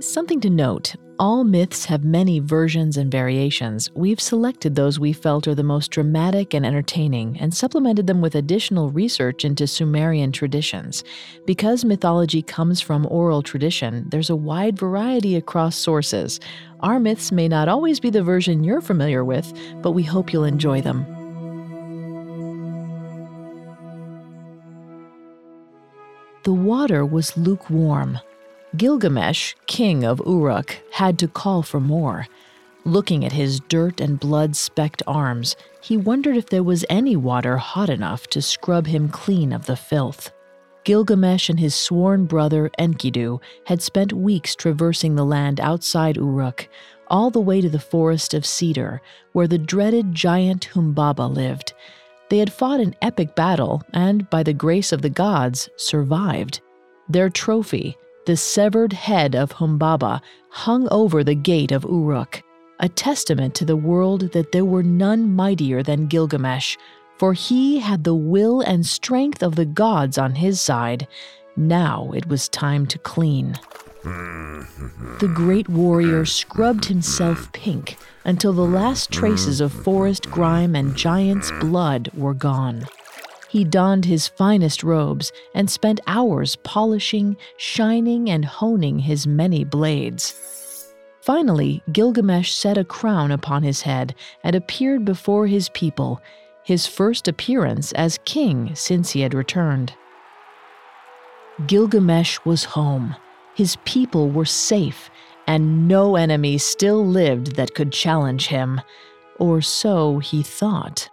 Something to note, all myths have many versions and variations. We've selected those we felt are the most dramatic and entertaining and supplemented them with additional research into Sumerian traditions. Because mythology comes from oral tradition, there's a wide variety across sources. Our myths may not always be the version you're familiar with, but we hope you'll enjoy them. The water was lukewarm. Gilgamesh, king of Uruk, had to call for more. Looking at his dirt and blood-specked arms, he wondered if there was any water hot enough to scrub him clean of the filth. Gilgamesh and his sworn brother Enkidu had spent weeks traversing the land outside Uruk, all the way to the forest of cedar, where the dreaded giant Humbaba lived. They had fought an epic battle and, by the grace of the gods, survived. Their trophy, the severed head of Humbaba, hung over the gate of Uruk, a testament to the world that there were none mightier than Gilgamesh, for he had the will and strength of the gods on his side. Now it was time to clean. The great warrior scrubbed himself pink until the last traces of forest grime and giant's blood were gone. He donned his finest robes and spent hours polishing, shining, and honing his many blades. Finally, Gilgamesh set a crown upon his head and appeared before his people, his first appearance as king since he had returned. Gilgamesh was home. His people were safe, and no enemy still lived that could challenge him. Or so he thought.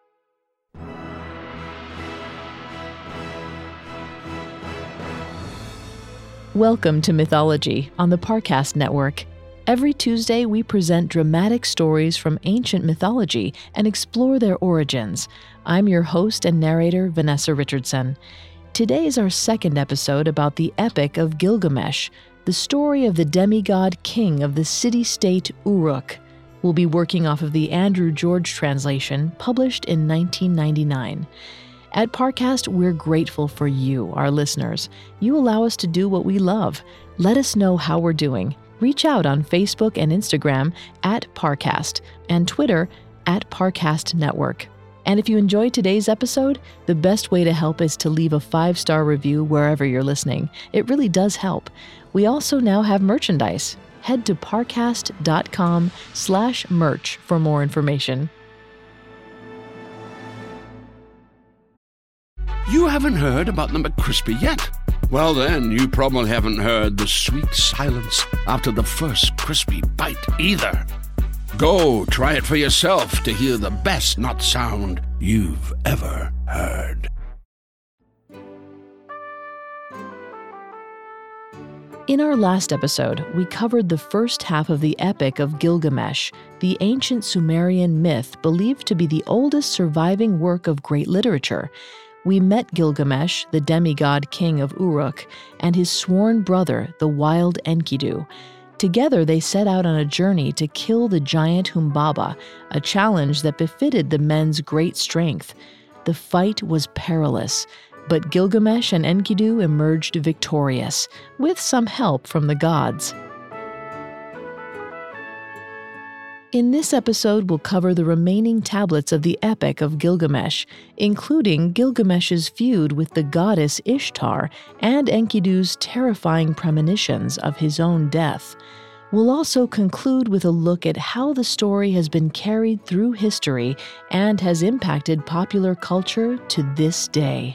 Welcome to Mythology on the Parcast Network. Every Tuesday, we present dramatic stories from ancient mythology and explore their origins. I'm your host and narrator, Vanessa Richardson. Today is our second episode about the Epic of Gilgamesh, the story of the demigod king of the city-state Uruk. We'll be working off of the Andrew George translation, published in 1999. At Parcast, we're grateful for you, our listeners. You allow us to do what we love. Let us know how we're doing. Reach out on Facebook and Instagram at Parcast and Twitter at Parcast Network. And if you enjoyed today's episode, the best way to help is to leave a 5-star review wherever you're listening. It really does help. We also now have merchandise. Head to parcast.com/merch for more information. You haven't heard about the McCrispy yet? Well then, you probably haven't heard the sweet silence after the first crispy bite either. Go try it for yourself to hear the best nut sound you've ever heard. In our last episode, we covered the first half of the Epic of Gilgamesh, the ancient Sumerian myth believed to be the oldest surviving work of great literature. We met Gilgamesh, the demigod king of Uruk, and his sworn brother, the wild Enkidu. Together, they set out on a journey to kill the giant Humbaba, a challenge that befitted the men's great strength. The fight was perilous, but Gilgamesh and Enkidu emerged victorious, with some help from the gods. In this episode, we'll cover the remaining tablets of the Epic of Gilgamesh, including Gilgamesh's feud with the goddess Ishtar and Enkidu's terrifying premonitions of his own death. We'll also conclude with a look at how the story has been carried through history and has impacted popular culture to this day.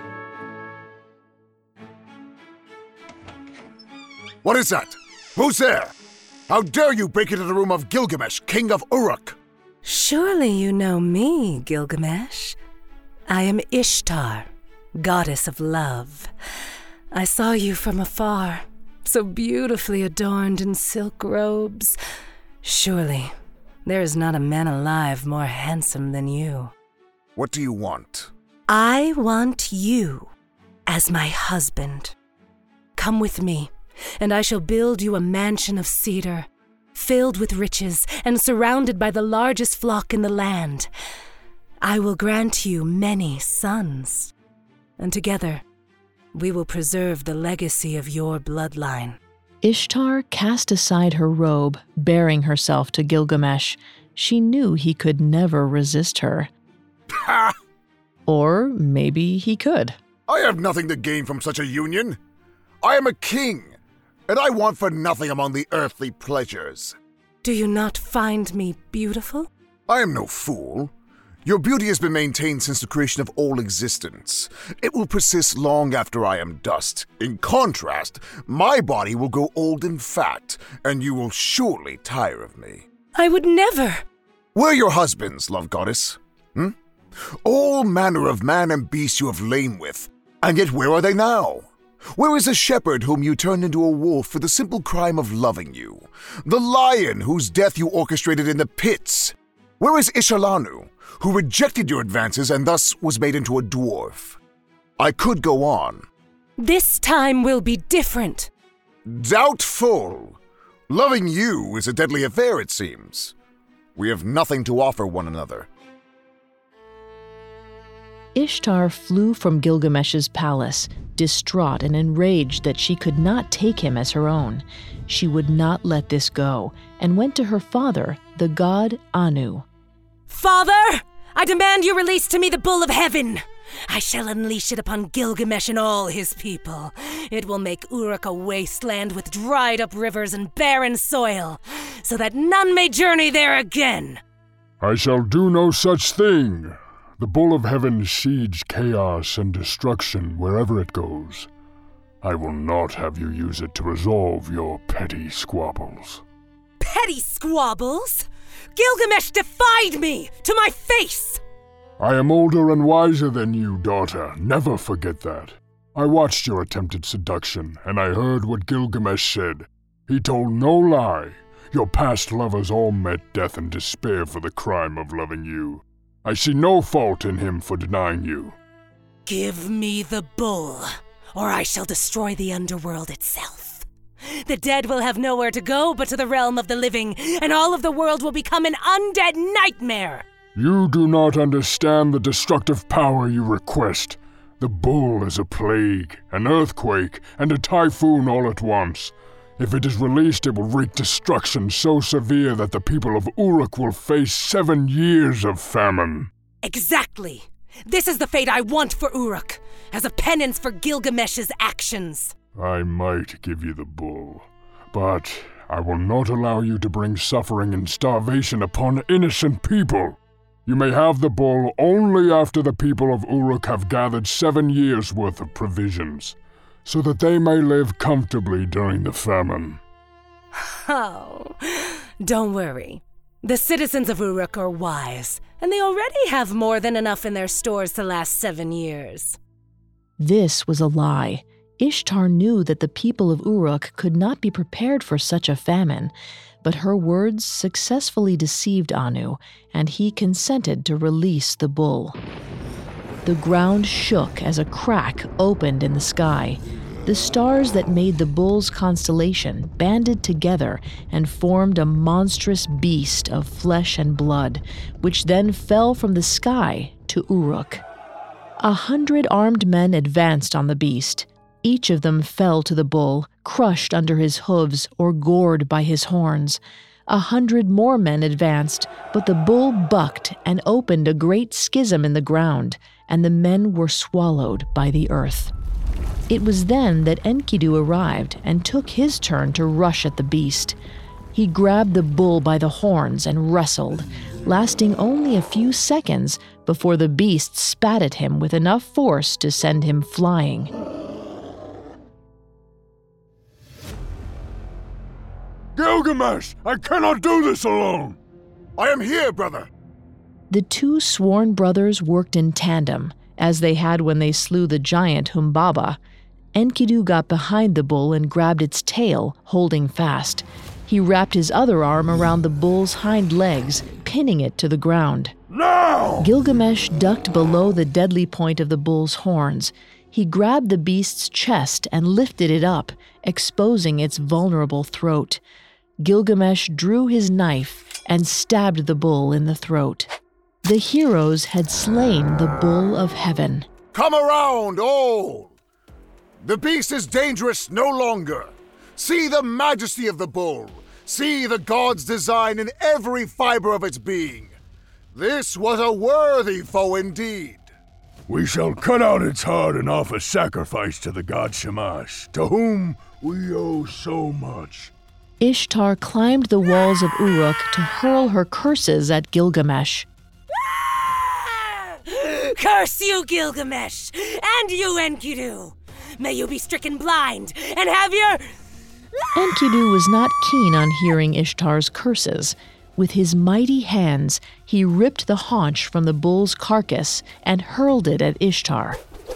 What is that? Who's there? How dare you break into the room of Gilgamesh, king of Uruk? Surely you know me, Gilgamesh. I am Ishtar, goddess of love. I saw you from afar, so beautifully adorned in silk robes. Surely there is not a man alive more handsome than you. What do you want? I want you as my husband. Come with me, and I shall build you a mansion of cedar, filled with riches and surrounded by the largest flock in the land. I will grant you many sons, and together we will preserve the legacy of your bloodline. Ishtar cast aside her robe, baring herself to Gilgamesh. She knew he could never resist her. Ha! Or maybe he could. I have nothing to gain from such a union. I am a king, and I want for nothing among the earthly pleasures. Do you not find me beautiful? I am no fool. Your beauty has been maintained since the creation of all existence. It will persist long after I am dust. In contrast, my body will grow old and fat, and you will surely tire of me. I would never. Where are your husbands, love goddess? All manner of man and beast you have lain with, and yet where are they now? Where is the shepherd whom you turned into a wolf for the simple crime of loving you? The lion whose death you orchestrated in the pits? Where is Ishalanu, who rejected your advances and thus was made into a dwarf? I could go on. This time will be different. Doubtful. Loving you is a deadly affair, it seems. We have nothing to offer one another. Ishtar flew from Gilgamesh's palace, distraught and enraged that she could not take him as her own. She would not let this go, and went to her father, the god Anu. Father, I demand you release to me the Bull of Heaven. I shall unleash it upon Gilgamesh and all his people. It will make Uruk a wasteland with dried-up rivers and barren soil, so that none may journey there again. I shall do no such thing. The Bull of Heaven seeds chaos and destruction wherever it goes. I will not have you use it to resolve your petty squabbles. Petty squabbles? Gilgamesh defied me to my face! I am older and wiser than you, daughter. Never forget that. I watched your attempted seduction, and I heard what Gilgamesh said. He told no lie. Your past lovers all met death and despair for the crime of loving you. I see no fault in him for denying you. Give me the bull, or I shall destroy the underworld itself. The dead will have nowhere to go but to the realm of the living, and all of the world will become an undead nightmare. You do not understand the destructive power you request. The bull is a plague, an earthquake, and a typhoon all at once. If it is released, it will wreak destruction so severe that the people of Uruk will face 7 years of famine. Exactly. This is the fate I want for Uruk, as a penance for Gilgamesh's actions. I might give you the bull, but I will not allow you to bring suffering and starvation upon innocent people. You may have the bull only after the people of Uruk have gathered 7 years' worth of provisions, so that they may live comfortably during the famine. Oh, don't worry. The citizens of Uruk are wise, and they already have more than enough in their stores to last 7 years. This was a lie. Ishtar knew that the people of Uruk could not be prepared for such a famine, but her words successfully deceived Anu, and he consented to release the bull. The ground shook as a crack opened in the sky. The stars that made the bull's constellation banded together and formed a monstrous beast of flesh and blood, which then fell from the sky to Uruk. 100 armed men advanced on the beast. Each of them fell to the bull, crushed under his hooves or gored by his horns. 100 more men advanced, but the bull bucked and opened a great schism in the ground, and the men were swallowed by the earth. It was then that Enkidu arrived and took his turn to rush at the beast. He grabbed the bull by the horns and wrestled, lasting only a few seconds before the beast spat at him with enough force to send him flying. Gilgamesh! I cannot do this alone! I am here, brother! The two sworn brothers worked in tandem, as they had when they slew the giant Humbaba. Enkidu got behind the bull and grabbed its tail, holding fast. He wrapped his other arm around the bull's hind legs, pinning it to the ground. Now! Gilgamesh ducked below the deadly point of the bull's horns. He grabbed the beast's chest and lifted it up, exposing its vulnerable throat. Gilgamesh drew his knife and stabbed the bull in the throat. The heroes had slain the Bull of Heaven. Come around, all! The beast is dangerous no longer. See the majesty of the bull! See the god's design in every fiber of its being! This was a worthy foe indeed! We shall cut out its heart and offer sacrifice to the god Shamash, to whom we owe so much. Ishtar climbed the walls of Uruk to hurl her curses at Gilgamesh. Curse you, Gilgamesh, and you, Enkidu! May you be stricken blind and have your... Enkidu was not keen on hearing Ishtar's curses. With his mighty hands, he ripped the haunch from the bull's carcass and hurled it at Ishtar.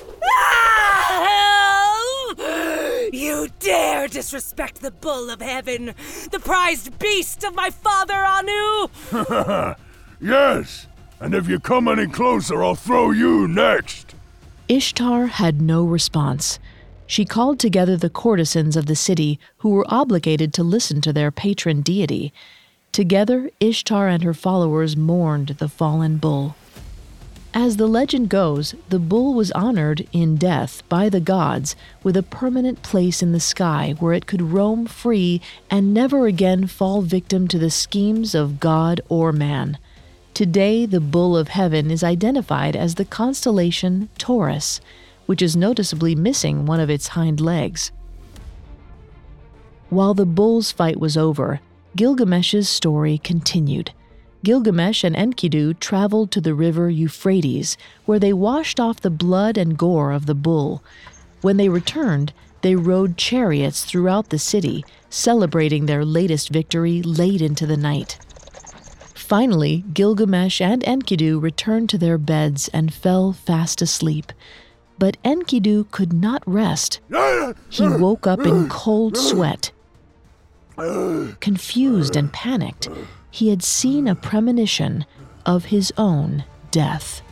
You dare disrespect the bull of heaven, the prized beast of my father Anu! Yes, and if you come any closer, I'll throw you next. Ishtar had no response. She called together the courtesans of the city who were obligated to listen to their patron deity. Together, Ishtar and her followers mourned the fallen bull. As the legend goes, the bull was honored in death by the gods with a permanent place in the sky where it could roam free and never again fall victim to the schemes of God or man. Today, the bull of heaven is identified as the constellation Taurus, which is noticeably missing one of its hind legs. While the bull's fight was over, Gilgamesh's story continued. Gilgamesh and Enkidu traveled to the river Euphrates, where they washed off the blood and gore of the bull. When they returned, they rode chariots throughout the city, celebrating their latest victory late into the night. Finally, Gilgamesh and Enkidu returned to their beds and fell fast asleep. But Enkidu could not rest. He woke up in cold sweat. Confused and panicked, he had seen a premonition of his own death.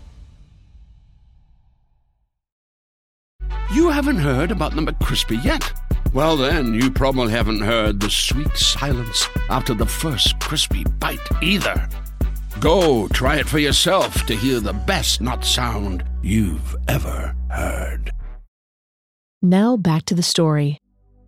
You haven't heard about the McCrispy yet? Well then, you probably haven't heard the sweet silence after the first crispy bite either. Go try it for yourself to hear the best nut sound you've ever heard. Now back to the story.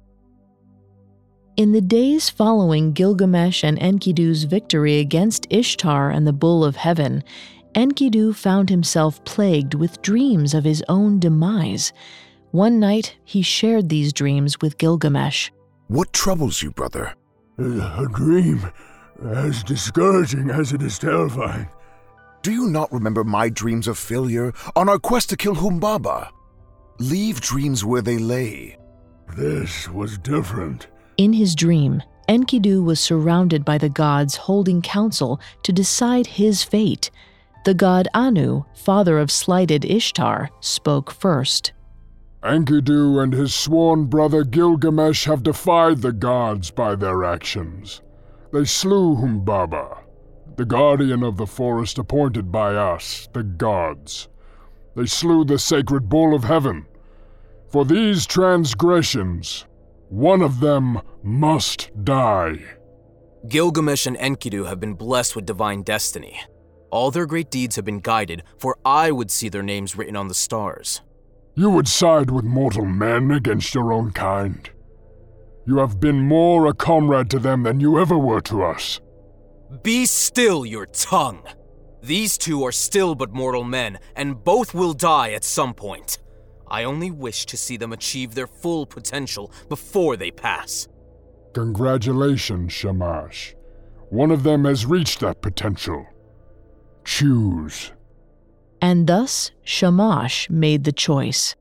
In the days following Gilgamesh and Enkidu's victory against Ishtar and the bull of heaven, Enkidu found himself plagued with dreams of his own demise. One night, he shared these dreams with Gilgamesh. What troubles you, brother? A dream, as discouraging as it is terrifying. Do you not remember my dreams of failure on our quest to kill Humbaba? Leave dreams where they lay. This was different. In his dream, Enkidu was surrounded by the gods holding council to decide his fate. The god Anu, father of slighted Ishtar, spoke first. Enkidu and his sworn brother Gilgamesh have defied the gods by their actions. They slew Humbaba, the guardian of the forest appointed by us, the gods. They slew the sacred bull of heaven. For these transgressions, one of them must die. Gilgamesh and Enkidu have been blessed with divine destiny. All their great deeds have been guided, for I would see their names written on the stars. You would side with mortal men against your own kind. You have been more a comrade to them than you ever were to us. Be still your tongue! These two are still but mortal men, and both will die at some point. I only wish to see them achieve their full potential before they pass. Congratulations, Shamash. One of them has reached that potential. Choose. And thus, Shamash made the choice.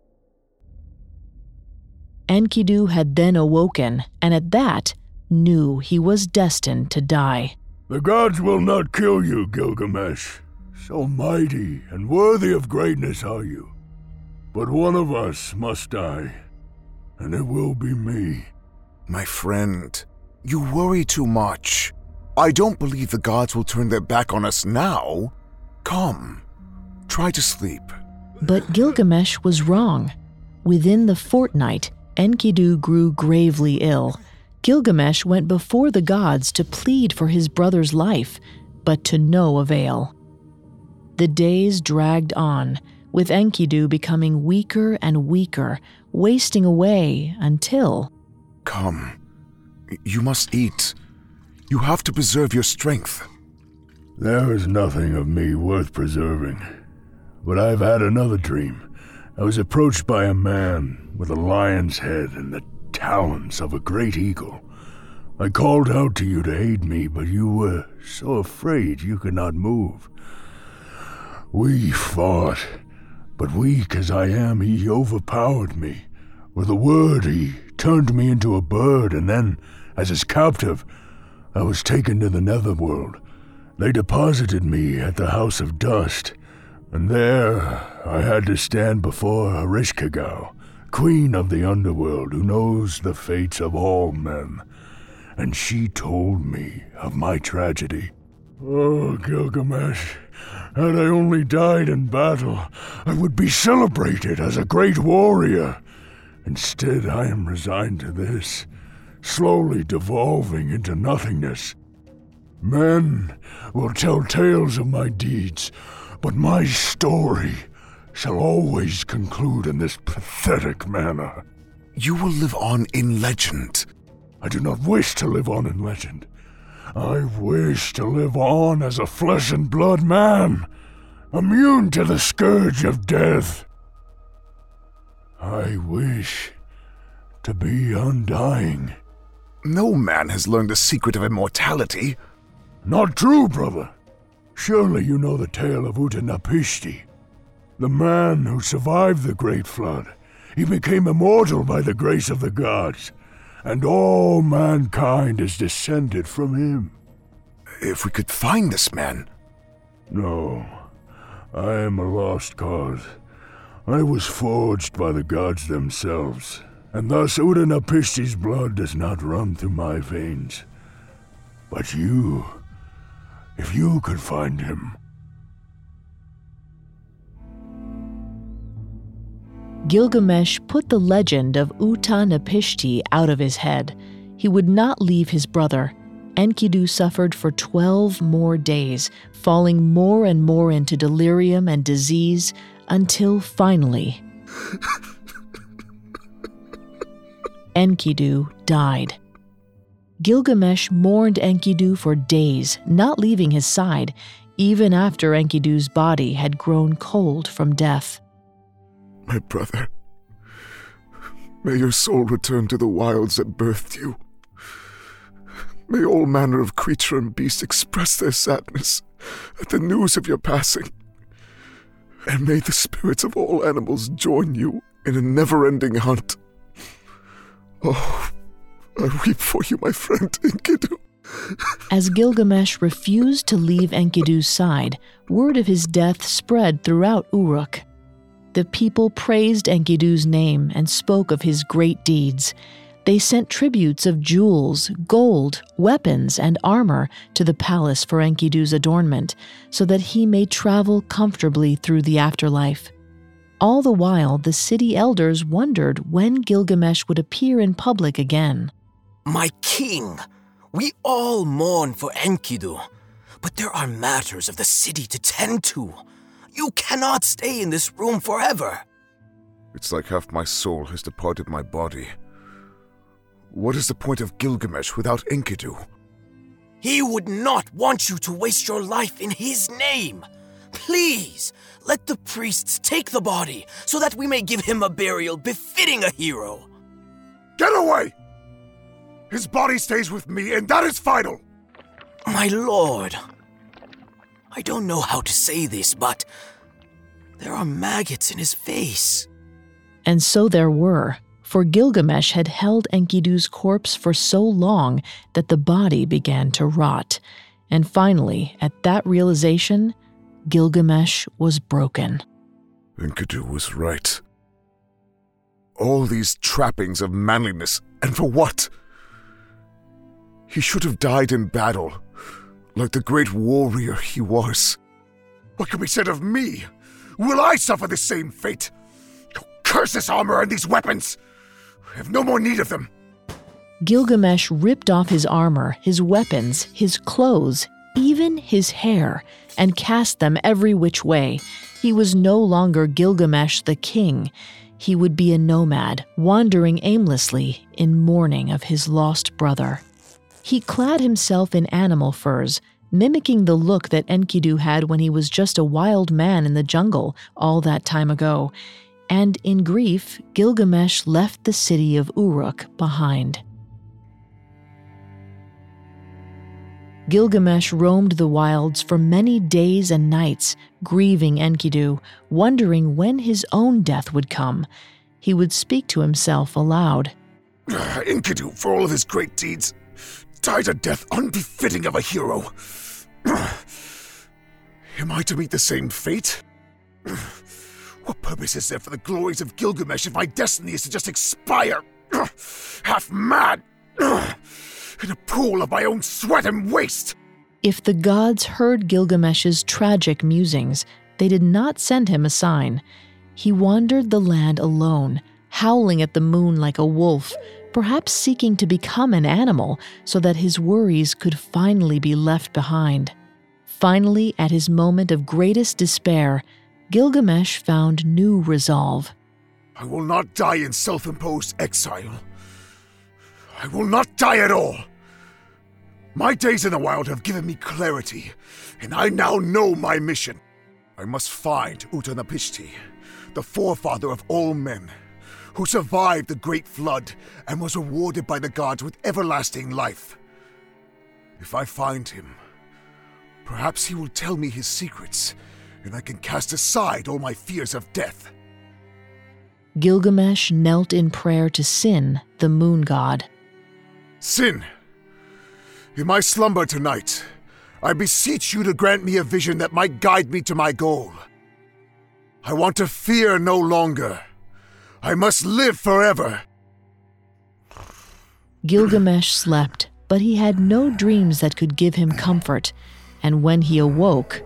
Enkidu had then awoken, and at that, knew he was destined to die. The gods will not kill you, Gilgamesh. So mighty and worthy of greatness are you. But one of us must die, and it will be me. My friend, you worry too much. I don't believe the gods will turn their back on us now. Come, try to sleep. But Gilgamesh was wrong. Within the fortnight, Enkidu grew gravely ill. Gilgamesh went before the gods to plead for his brother's life, but to no avail. The days dragged on, with Enkidu becoming weaker and weaker, wasting away until... come. You must eat. You have to preserve your strength. There is nothing of me worth preserving. But I've had another dream. I was approached by a man with a lion's head and the talons of a great eagle. I called out to you to aid me, but you were so afraid you could not move. We fought, but weak as I am, he overpowered me. With a word, he turned me into a bird, and then, as his captive, I was taken to the netherworld. They deposited me at the House of Dust, and there I had to stand before Ereshkigal, queen of the underworld who knows the fates of all men. And she told me of my tragedy. Oh, Gilgamesh, had I only died in battle, I would be celebrated as a great warrior. Instead, I am resigned to this, slowly devolving into nothingness. Men will tell tales of my deeds, but my story shall always conclude in this pathetic manner. You will live on in legend. I do not wish to live on in legend. I wish to live on as a flesh and blood man, immune to the scourge of death. I wish to be undying. No man has learned the secret of immortality. Not true, brother. Surely you know the tale of Utnapishti, the man who survived the Great Flood. He became immortal by the grace of the gods, and all mankind is descended from him. If we could find this man. No, I am a lost cause. I was forged by the gods themselves, and thus Utnapishti's blood does not run through my veins. But you, if you could find him. Gilgamesh put the legend of Utnapishti out of his head. He would not leave his brother. Enkidu suffered for 12 more days, falling more and more into delirium and disease, until finally, Enkidu died. Gilgamesh mourned Enkidu for days, not leaving his side, even after Enkidu's body had grown cold from death. My brother, may your soul return to the wilds that birthed you. May all manner of creature and beast express their sadness at the news of your passing. And may the spirits of all animals join you in a never-ending hunt. Oh, I weep for you, my friend Enkidu. As Gilgamesh refused to leave Enkidu's side, word of his death spread throughout Uruk. The people praised Enkidu's name and spoke of his great deeds. They sent tributes of jewels, gold, weapons, and armor to the palace for Enkidu's adornment, so that he may travel comfortably through the afterlife. All the while, the city elders wondered when Gilgamesh would appear in public again. My king, we all mourn for Enkidu, but there are matters of the city to tend to. You cannot stay in this room forever. It's like half my soul has departed my body. What is the point of Gilgamesh without Enkidu? He would not want you to waste your life in his name. Please, let the priests take the body so that we may give him a burial befitting a hero. Get away! His body stays with me, and that is final! My lord, I don't know how to say this, but there are maggots in his face. And so there were, for Gilgamesh had held Enkidu's corpse for so long that the body began to rot. And finally, at that realization, Gilgamesh was broken. Enkidu was right. All these trappings of manliness, and for what? He should have died in battle, like the great warrior he was. What can be said of me? Will I suffer the same fate? Oh, curse this armor and these weapons! I have no more need of them. Gilgamesh ripped off his armor, his weapons, his clothes, even his hair, and cast them every which way. He was no longer Gilgamesh the king. He would be a nomad, wandering aimlessly in mourning of his lost brother. He clad himself in animal furs, mimicking the look that Enkidu had when he was just a wild man in the jungle all that time ago, and in grief, Gilgamesh left the city of Uruk behind. Gilgamesh roamed the wilds for many days and nights, grieving Enkidu, wondering when his own death would come. He would speak to himself aloud. Enkidu, for all of his great deeds, died a death unbefitting of a hero. Am I to meet the same fate? What purpose is there for the glories of Gilgamesh if my destiny is to just expire, half mad, in a pool of my own sweat and waste? If the gods heard Gilgamesh's tragic musings, they did not send him a sign. He wandered the land alone, howling at the moon like a wolf, perhaps seeking to become an animal so that his worries could finally be left behind. Finally, at his moment of greatest despair, Gilgamesh found new resolve. I will not die in self-imposed exile. I will not die at all. My days in the wild have given me clarity, and I now know my mission. I must find Utnapishti, the forefather of all men, who survived the great flood and was rewarded by the gods with everlasting life. If I find him, perhaps he will tell me his secrets, and I can cast aside all my fears of death. Gilgamesh knelt in prayer to Sin, the moon god. Sin, in my slumber tonight, I beseech you to grant me a vision that might guide me to my goal. I want to fear no longer. I must live forever. Gilgamesh slept, but he had no dreams that could give him comfort, and when he awoke,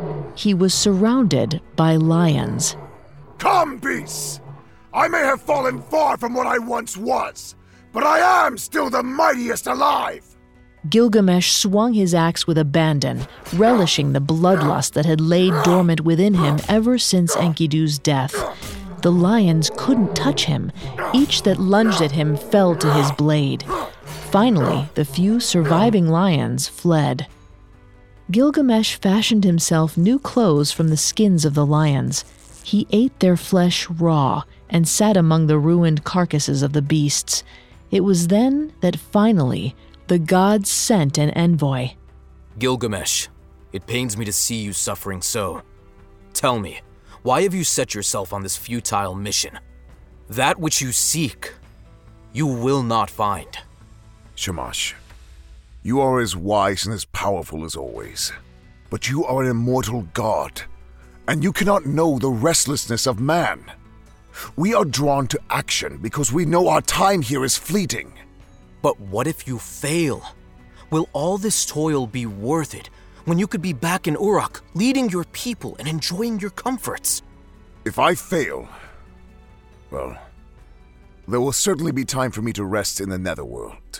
he was surrounded by lions. Come, beasts! I may have fallen far from what I once was, but I am still the mightiest alive! Gilgamesh swung his axe with abandon, relishing the bloodlust that had laid dormant within him ever since Enkidu's death. The lions couldn't touch him. Each that lunged at him fell to his blade. Finally, the few surviving lions fled. Gilgamesh fashioned himself new clothes from the skins of the lions. He ate their flesh raw and sat among the ruined carcasses of the beasts. It was then that finally the gods sent an envoy. Gilgamesh, it pains me to see you suffering so. Tell me, why have you set yourself on this futile mission? That which you seek, you will not find. Shamash, you are as wise and as powerful as always, but you are an immortal god, and you cannot know the restlessness of man. We are drawn to action because we know our time here is fleeting. But what if you fail? Will all this toil be worth it when you could be back in Uruk, leading your people and enjoying your comforts? If I fail, well, there will certainly be time for me to rest in the netherworld.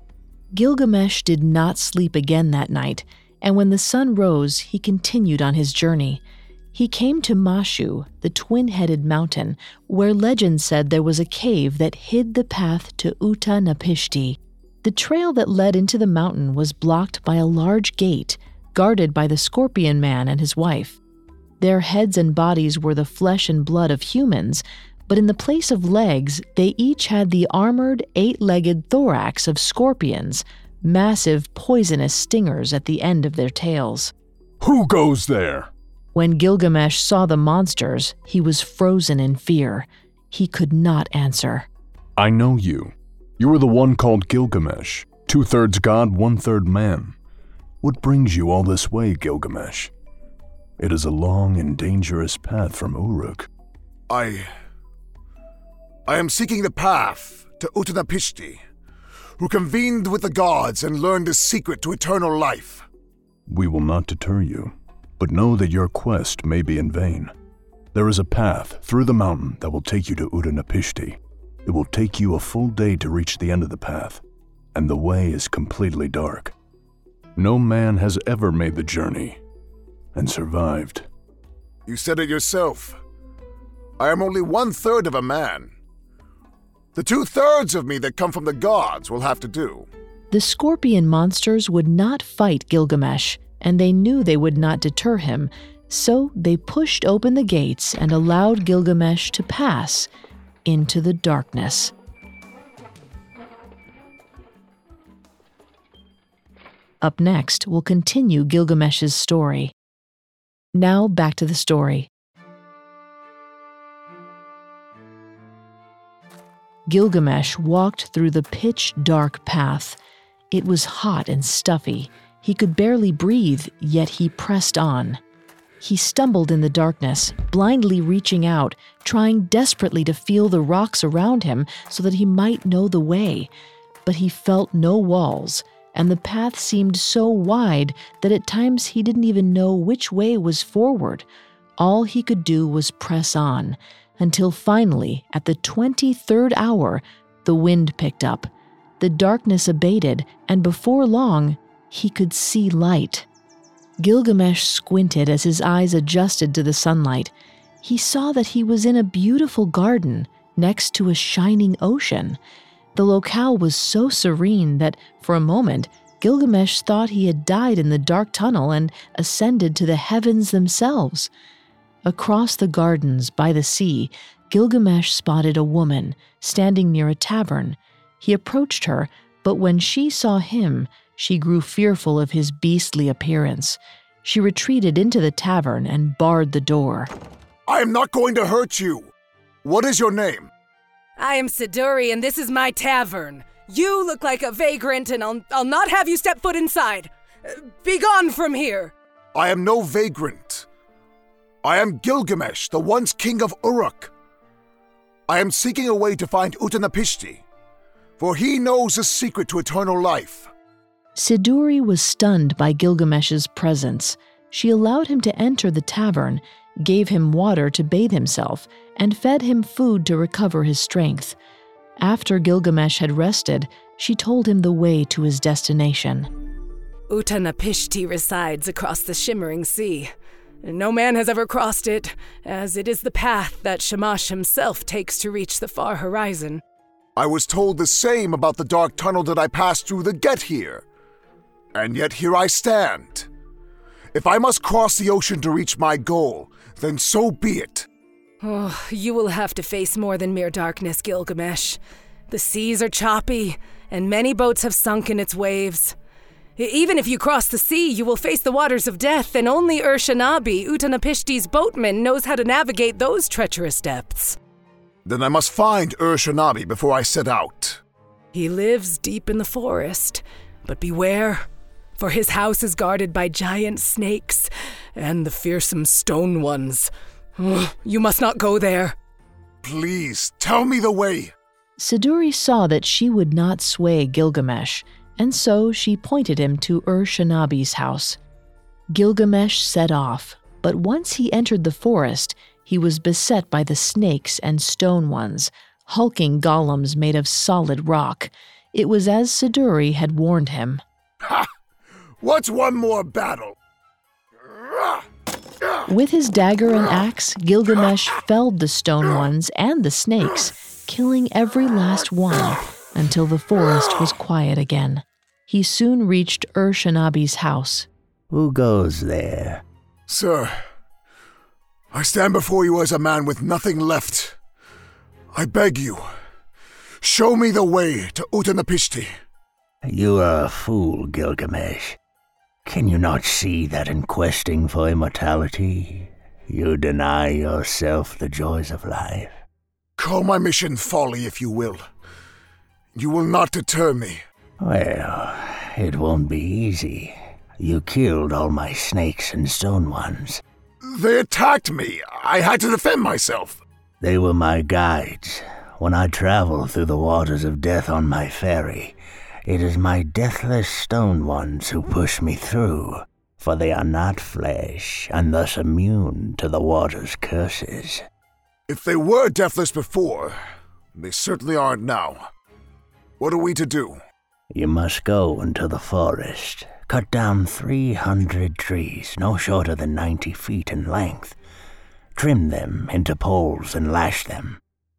Gilgamesh did not sleep again that night, and when the sun rose, he continued on his journey. He came to Mashu, the twin-headed mountain, where legend said there was a cave that hid the path to Utnapishti. The trail that led into the mountain was blocked by a large gate, guarded by the Scorpion Man and his wife. Their heads and bodies were the flesh and blood of humans, but in the place of legs, they each had the armored, 8-legged thorax of scorpions, massive poisonous stingers at the end of their tails. Who goes there? When Gilgamesh saw the monsters, he was frozen in fear. He could not answer. I know you. You are the one called Gilgamesh, 2/3 god, 1/3 man. What brings you all this way, Gilgamesh? It is a long and dangerous path from Uruk. I am seeking the path to Utnapishti, who convened with the gods and learned the secret to eternal life. We will not deter you, but know that your quest may be in vain. There is a path through the mountain that will take you to Utnapishti. It will take you a full day to reach the end of the path, and the way is completely dark. No man has ever made the journey and survived. You said it yourself. I am only 1/3 of a man. The 2/3 of me that come from the gods will have to do. The scorpion monsters would not fight Gilgamesh, and they knew they would not deter him, so they pushed open the gates and allowed Gilgamesh to pass into the darkness. Up next, we'll continue Gilgamesh's story. Now back to the story. Gilgamesh walked through the pitch-dark path. It was hot and stuffy. He could barely breathe, yet he pressed on. He stumbled in the darkness, blindly reaching out, trying desperately to feel the rocks around him so that he might know the way. But he felt no walls, and the path seemed so wide that at times he didn't even know which way was forward. All he could do was press on, until finally, at the 23rd hour, the wind picked up. The darkness abated, and before long, he could see light. Gilgamesh squinted as his eyes adjusted to the sunlight. He saw that he was in a beautiful garden next to a shining ocean. The locale was so serene that, for a moment, Gilgamesh thought he had died in the dark tunnel and ascended to the heavens themselves. Across the gardens by the sea, Gilgamesh spotted a woman standing near a tavern. He approached her, but when she saw him, she grew fearful of his beastly appearance. She retreated into the tavern and barred the door. I am not going to hurt you. What is your name? I am Siduri, and this is my tavern. You look like a vagrant, and I'll not have you step foot inside. Be gone from here. I am no vagrant. I am Gilgamesh, the once king of Uruk. I am seeking a way to find Utnapishti, for he knows the secret to eternal life. Siduri was stunned by Gilgamesh's presence. She allowed him to enter the tavern, gave him water to bathe himself, and fed him food to recover his strength. After Gilgamesh had rested, she told him the way to his destination. Utnapishti resides across the shimmering sea. No man has ever crossed it, as it is the path that Shamash himself takes to reach the far horizon. I was told the same about the dark tunnel that I passed through to get here. And yet here I stand. If I must cross the ocean to reach my goal, then so be it. Oh, you will have to face more than mere darkness, Gilgamesh. The seas are choppy, and many boats have sunk in its waves. Even if you cross the sea, you will face the waters of death, and only Ur-Shanabi, Utnapishti's boatman, knows how to navigate those treacherous depths. Then I must find Ur-Shanabi before I set out. He lives deep in the forest, but beware, for his house is guarded by giant snakes and the fearsome stone ones. You must not go there. Please, tell me the way. Siduri saw that she would not sway Gilgamesh, and so she pointed him to Ur-Shanabi's house. Gilgamesh set off, but once he entered the forest, he was beset by the snakes and stone ones, hulking golems made of solid rock. It was as Siduri had warned him. Ha! What's one more battle? With his dagger and axe, Gilgamesh felled the stone ones and the snakes, killing every last one until the forest was quiet again. He soon reached Ur-Shanabi's house. Who goes there? Sir, I stand before you as a man with nothing left. I beg you, show me the way to Utnapishti. You are a fool, Gilgamesh. Can you not see that in questing for immortality, you deny yourself the joys of life? Call my mission folly if you will. You will not deter me. Well, it won't be easy. You killed all my snakes and stone ones. They attacked me. I had to defend myself. They were my guides. When I travel through the waters of death on my ferry, it is my deathless stone ones who push me through, for they are not flesh, and thus immune to the water's curses. If they were deathless before, they certainly aren't now. What are we to do? You must go into the forest, cut down 300 trees, no shorter than 90 feet in length. trim them into poles and lash them.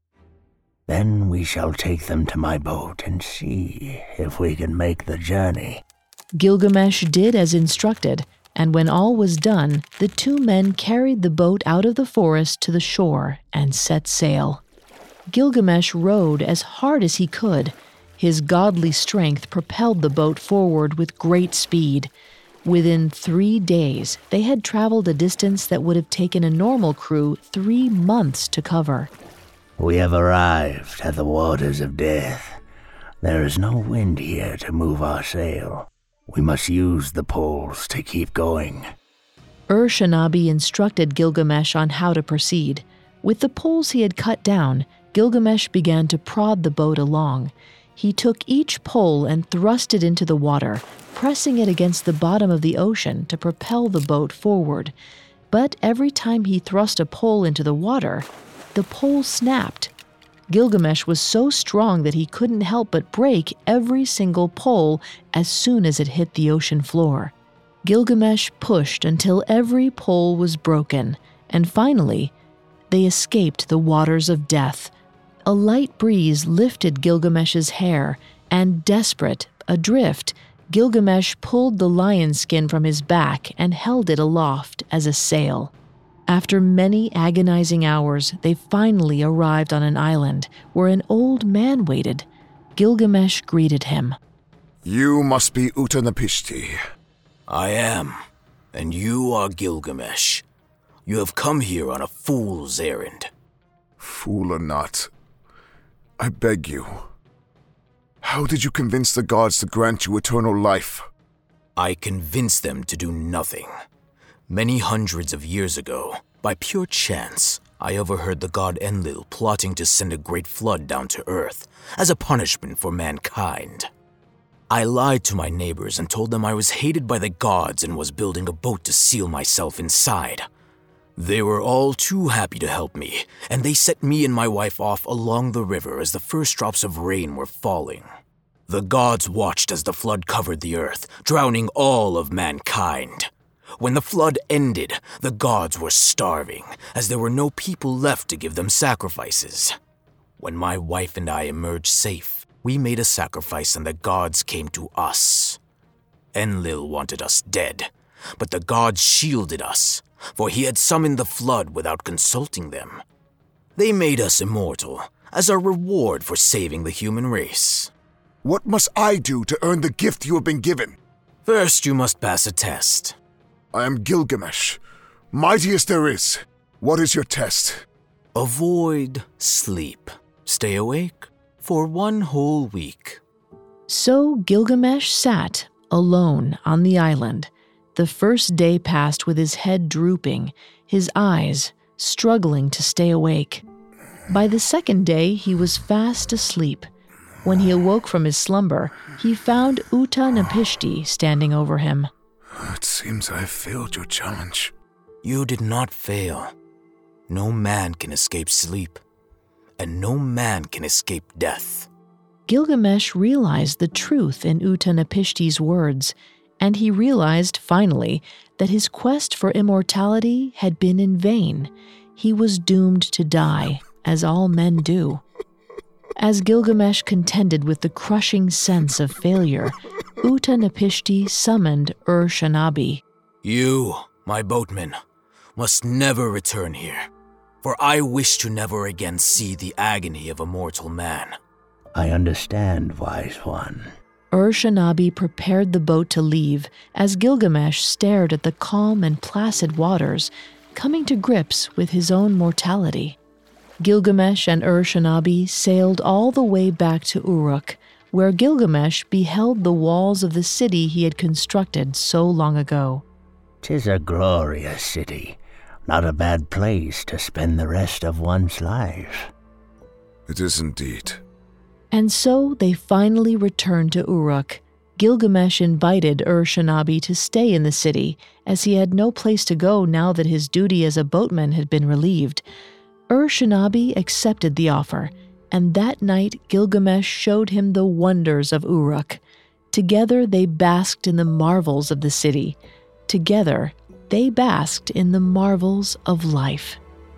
Then we shall take them to my boat and see if we can make the journey." Gilgamesh did as instructed, and when all was done, the two men carried the boat out of the forest to the shore and set sail. Gilgamesh rowed as hard as he could. His godly strength propelled the boat forward with great speed. Within 3 days, they had traveled a distance that would have taken a normal crew 3 months to cover. "We have arrived at the waters of death. There is no wind here to move our sail. We must use the poles to keep going." Shanabi instructed Gilgamesh on how to proceed. With the poles he had cut down, Gilgamesh began to prod the boat along. He took each pole and thrust it into the water, pressing it against the bottom of the ocean to propel the boat forward. But every time he thrust a pole into the water, the pole snapped. Gilgamesh was so strong that he couldn't help but break every single pole as soon as it hit the ocean floor. Gilgamesh pushed until every pole was broken, and finally, they escaped the waters of death. A light breeze lifted Gilgamesh's hair, and desperate, adrift, Gilgamesh pulled the lion skin from his back and held it aloft as a sail. After many agonizing hours, they finally arrived on an island where an old man waited. Gilgamesh greeted him. "You must be Utnapishtim." I am, and you are Gilgamesh. You have come here on a fool's errand. Fool or not, I beg you. How did you convince the gods to grant you eternal life? I convinced them to do nothing. Many hundreds of years ago, by pure chance, I overheard the god Enlil plotting to send a great flood down to Earth as a punishment for mankind. I lied to my neighbors and told them I was hated by the gods and was building a boat to seal myself inside. They were all too happy to help me, and they set me and my wife off along the river as the first drops of rain were falling. The gods watched as the flood covered the earth, drowning all of mankind. When the flood ended, the gods were starving, as there were no people left to give them sacrifices. When my wife and I emerged safe, we made a sacrifice and the gods came to us. Enlil wanted us dead, but the gods shielded us, for he had summoned the flood without consulting them. They made us immortal, as a reward for saving the human race. What must I do to earn the gift you have been given? First, you must pass a test. I am Gilgamesh, mightiest there is. What is your test? Avoid sleep. Stay awake for 1 whole week. So Gilgamesh sat alone on the island. The first day passed with his head drooping, his eyes struggling to stay awake. By the second day, he was fast asleep. When he awoke from his slumber, he found Utnapishtim standing over him. It seems I have failed your challenge. You did not fail. No man can escape sleep, and no man can escape death. Gilgamesh realized the truth in Utnapishtim's words, and he realized, finally, that his quest for immortality had been in vain. He was doomed to die, as all men do. As Gilgamesh contended with the crushing sense of failure, Utnapishtim summoned Shanabi. You, my boatman, must never return here, for I wish to never again see the agony of a mortal man. I understand, wise one. Shanabi prepared the boat to leave as Gilgamesh stared at the calm and placid waters, coming to grips with his own mortality. Gilgamesh and Shanabi sailed all the way back to Uruk, where Gilgamesh beheld the walls of the city he had constructed so long ago. 'Tis a glorious city, not a bad place to spend the rest of one's life. It is indeed. And so they finally returned to Uruk. Gilgamesh invited Shanabi to stay in the city, as he had no place to go now that his duty as a boatman had been relieved. Shanabi accepted the offer, and that night Gilgamesh showed him the wonders of Uruk. Together they basked in the marvels of the city. Together they basked in the marvels of life.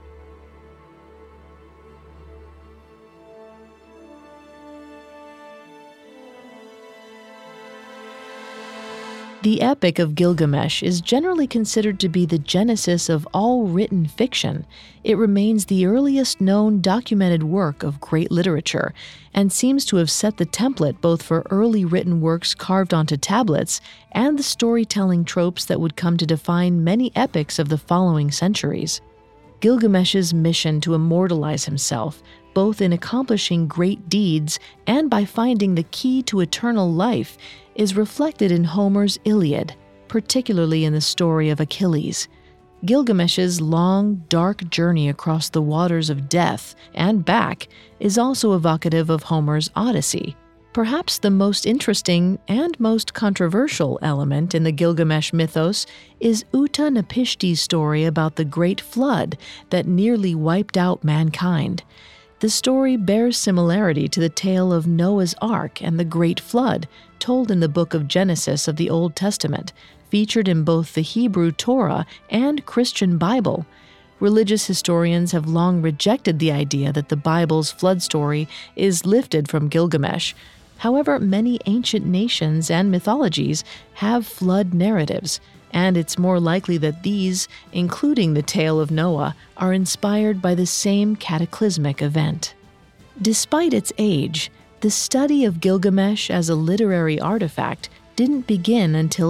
The Epic of Gilgamesh is generally considered to be the genesis of all written fiction. It remains the earliest known documented work of great literature, and seems to have set the template both for early written works carved onto tablets and the storytelling tropes that would come to define many epics of the following centuries. Gilgamesh's mission to immortalize himself, both in accomplishing great deeds and by finding the key to eternal life, is reflected in Homer's Iliad, particularly in the story of Achilles. Gilgamesh's long, dark journey across the waters of death and back is also evocative of Homer's Odyssey. Perhaps the most interesting and most controversial element in the Gilgamesh mythos is Uta-Napishti's story about the Great Flood that nearly wiped out mankind. The story bears similarity to the tale of Noah's Ark and the Great Flood, told in the book of Genesis of the Old Testament, featured in both the Hebrew Torah and Christian Bible. Religious historians have long rejected the idea that the Bible's flood story is lifted from Gilgamesh. However, many ancient nations and mythologies have flood narratives, and it's more likely that these, including the tale of Noah, are inspired by the same cataclysmic event. Despite its age, the study of Gilgamesh as a literary artifact didn't begin until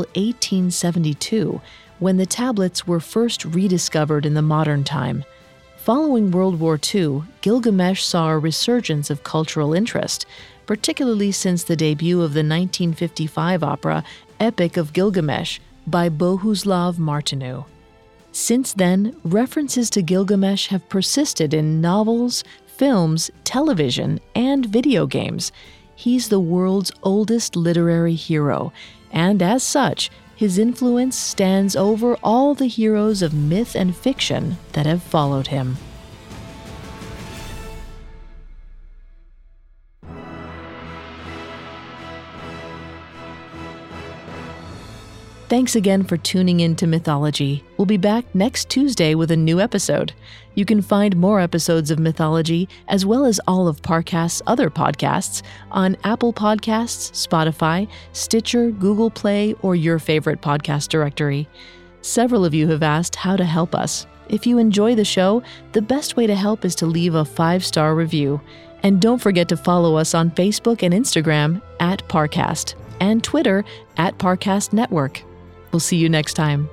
1872, when the tablets were first rediscovered in the modern time. Following World War II, Gilgamesh saw a resurgence of cultural interest, particularly since the debut of the 1955 opera Epic of Gilgamesh by Bohuslav Martinu. Since then, references to Gilgamesh have persisted in novels, films, television, and video games. He's the world's oldest literary hero, and as such, his influence stands over all the heroes of myth and fiction that have followed him. Thanks again for tuning in to Mythology. We'll be back next Tuesday with a new episode. You can find more episodes of Mythology, as well as all of Parcast's other podcasts, on Apple Podcasts, Spotify, Stitcher, Google Play, or your favorite podcast directory. Several of you have asked how to help us. If you enjoy the show, the best way to help is to leave a 5-star review. And don't forget to follow us on Facebook and Instagram @Parcast, and Twitter @Parcast Network. We'll see you next time.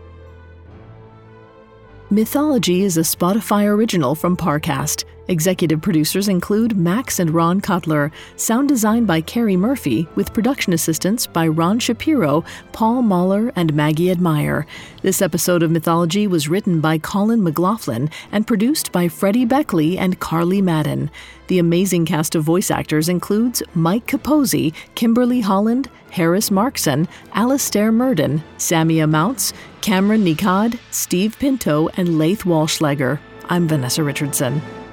Mythology is a Spotify original from Parcast. Executive producers include Max and Ron Cutler. Sound design by Carrie Murphy, with production assistance by Ron Shapiro, Paul Mahler, and Maggie Admire. This episode of Mythology was written by Colin McLaughlin and produced by Freddie Beckley and Carly Madden. The amazing cast of voice actors includes Mike Capozzi, Kimberly Holland, Harris Markson, Alastair Murden, Samia Mounts, Cameron Nikad, Steve Pinto, and Laith Walschlager. I'm Vanessa Richardson.